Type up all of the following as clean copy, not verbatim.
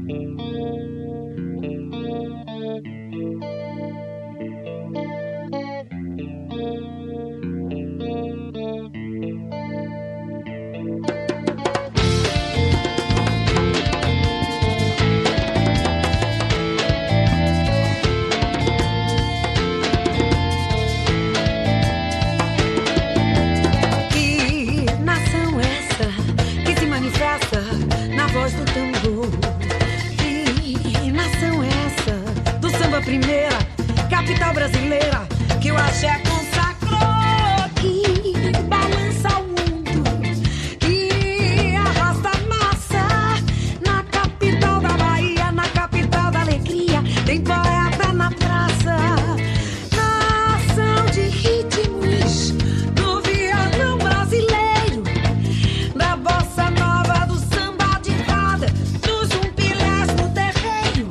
Primeira, capital brasileira, que o axé consagrou, que balança o mundo e arrasta a massa. Na capital da Bahia, na capital da alegria, tem poeta na praça. Nação de ritmos do violão brasileiro, da bossa nova, do samba de roda, dos umpilés no terreiro.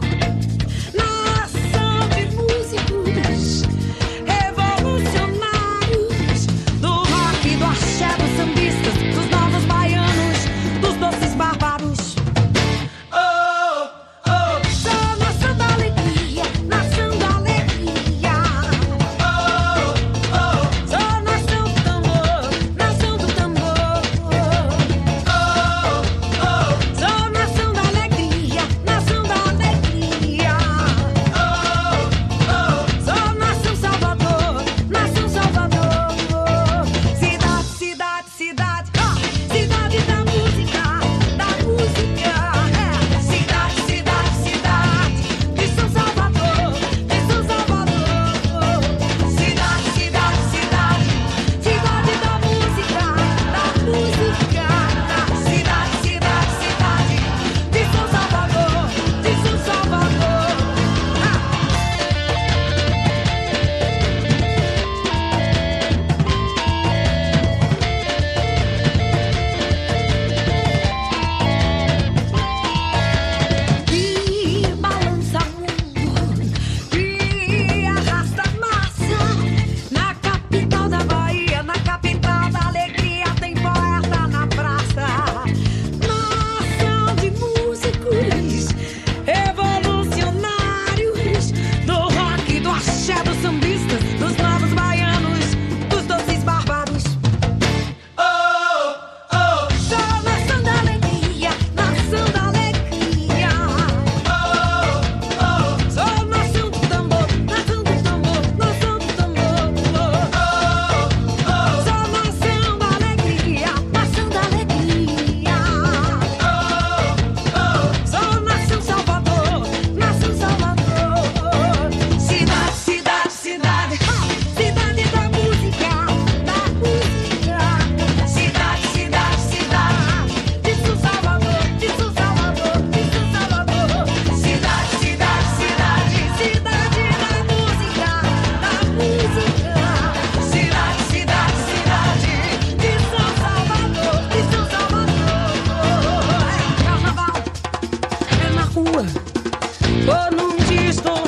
Revolucionários do rock, do axé, dos sambistas, dos novos baianos, dos doces bárbaros. Oh, oh, sou nação da alegria, nação da alegria. Oh, oh, sou nação do tambor, nação do tambor. Oh, oh, sou nação da alegria, nação da alegria. Sou nação Salvador, nação Salvador. Cidade, cidade, cidade, cidade da música, da música. Cidade, cidade, cidade de São Salvador, de São Salvador. Cidade, cidade, cidade, cidade da música, da música. Cidade, cidade, cidade de São Salvador, de São Salvador. Que balança o mundo, que arrasta a massa. Na capital da Bahia, na capital da alegria, tem poeta na praça. Nação de músicos revolucionários do rock, do axé, dos sambistas, dos novos baianos, dos doces bárbaros. Oh, oh, sou nação da alegria, nação da alegria. Oh, oh, sou nação do tambor, nação do tambor, nação do tambor. Oh, oh, sou nação da alegria, nação da alegria. Oh, oh, sou nação Salvador, nação Salvador. Cidade, cidade, cidade, cidade da música, da música. Cidade, cidade, cidade de São Salvador, de São Salvador, de São Salvador. Cidade, cidade, cidade, cidade da música, da música. Cidade, cidade, cidade de São Salvador, de São Salvador. É carnaval, é na rua, ou num disco.